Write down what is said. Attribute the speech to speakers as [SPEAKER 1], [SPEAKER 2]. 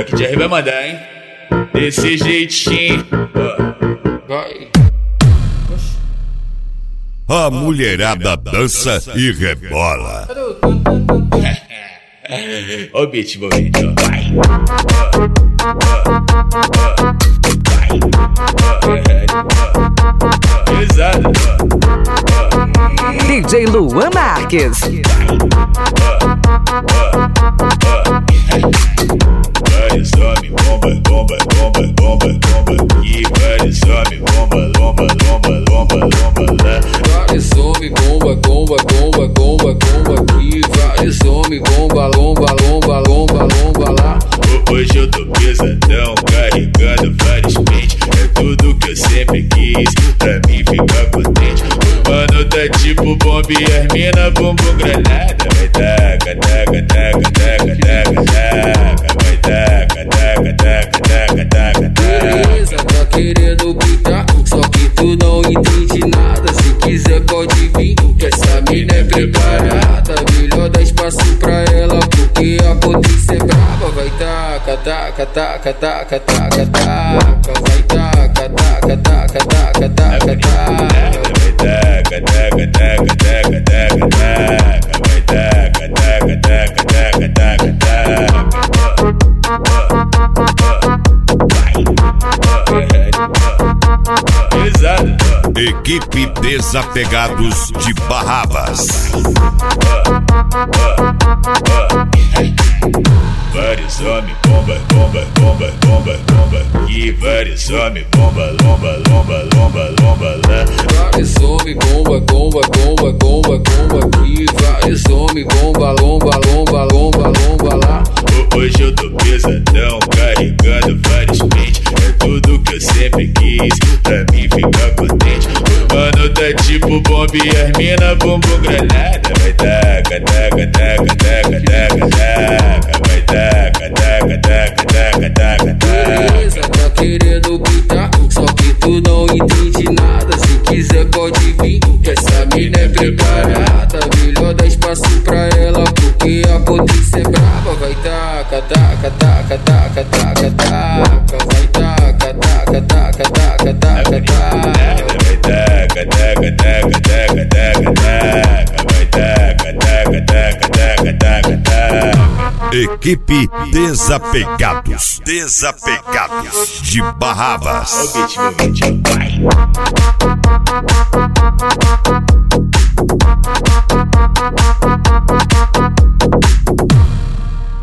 [SPEAKER 1] Black Jerry vai mandar, hein? Desse jeitinho. Vai.
[SPEAKER 2] A mulherada dança e rebola.
[SPEAKER 1] Ó o beat envolvente, ó. Vai. Pesado.
[SPEAKER 3] DJ Luan Marques.
[SPEAKER 1] Vários homens, bomba, bomba, bomba, bomba, bomba. E vários homens, bomba, lomba, lomba, lomba, lomba lá.
[SPEAKER 4] Vários homens, bomba, bomba, bomba, bomba, bomba. E vários homens, bomba, lomba, lomba, lomba, lomba lá.
[SPEAKER 1] Hoje eu tô pesadão, carregando vários pentes. É tudo que eu sempre quis, pra mim ficar contente. O mano tá tipo bomba e as mina bumbum granada. Vai taca, taca, taca, taca, taca, taca. Vai taca, taca, taca, taca, taca, taca.
[SPEAKER 4] Beleza, tá querendo brincar, só que tu não entende nada. Se quiser pode vir, que essa mina é preparada. Melhor dar espaço pra ela, porque a potência é brava. Vai taca, taca, taca, taca, taca, taca. Vai taca, taca, taca, taca, taca, taca.
[SPEAKER 1] Vai taca, taca, taca, taca, taca, taca. Vai taca, taca, taca, taca, taca, taca. Pesado.
[SPEAKER 2] Equipe Desapegados de Barrabas.
[SPEAKER 1] Vários homens, bomba, bomba, bomba, bomba, bomba. E vários homens, bomba, lomba, lomba, lomba, lomba lá.
[SPEAKER 4] Vários homens, bomba, bomba, bomba, bomba, bomba. E vários homens, bomba, lomba, lomba, lomba, lomba lá.
[SPEAKER 1] Hoje eu tô pesadão, carregando vários pentes. É tudo que eu sempre quis, pra mim ficar contente. O mano tá tipo bomba e as mina bumbum granada. Vai taca, taca, taca, taca, taca, taca. Vai taca, taca, taca, taca, taca, taca.
[SPEAKER 4] Beleza, tá querendo brincar, só que tu não entende nada. Se quiser pode vir, que essa mina é preparada. Melhor dar espaço pra ela, porque a potência é brava. Vai taca, taca, taca, taca, taca, taca. Vai taca, taca, taca, taca, taca, taca.
[SPEAKER 1] Vai taca, taca, taca, taca, taca, taca. Vai taca, taca, taca, taca, taca, taca.
[SPEAKER 2] Equipe Desapegados de Barrabas.
[SPEAKER 1] Ó o beat envolvente, ó. Vai.